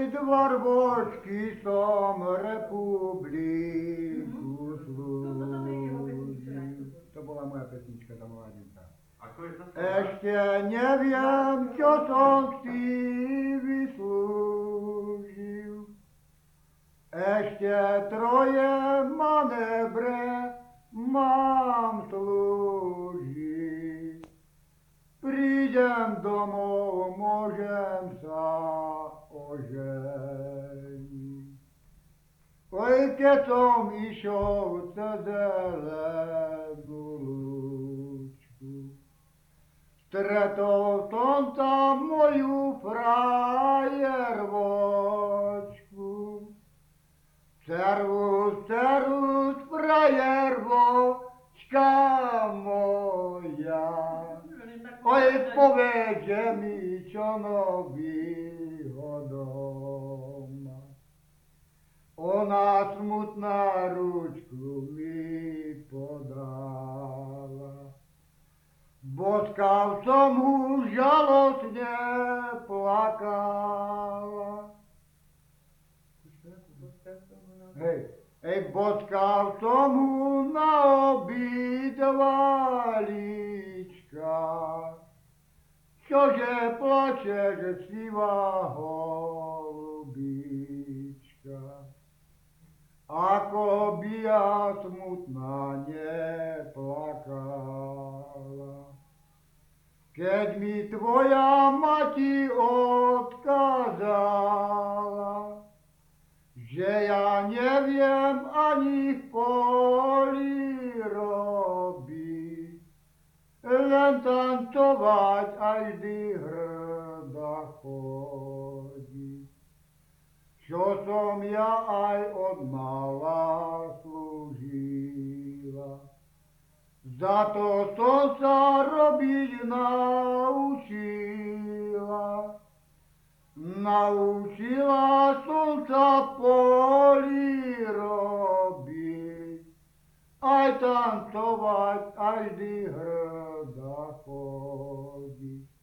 dvorbočky som republiku slúžil. To bola moja pesnička, tá mladinka. Ešte neviem, čo som si vyslúžil. Ešte troje manébre mám slúžiť. Prídem domov, môžem sa oženiť. Oj, keď som išiel cez zelenú lúčku, stretol som tam moju frajervočku. Servus, servus, frajervočka moja. Oj, povedze mi, čo novýho doma. Ona smutná ručku mi podala. Boskal som už žalostne plakala. Hej, boskal som mu na obidva líčka. Čože plačeš, sivá holubička? Ako by ja smutná neplakala. Keď mi tvoja mati odkázala, že ja neviem ani v poli robiť, len tancovať a vždy hrda chodiť. Čo som ja aj od mala slúžila, za to som sa robiť naučila. Naučila som sa poli robiť, aj tancovať, aj vždy hrda chodiť.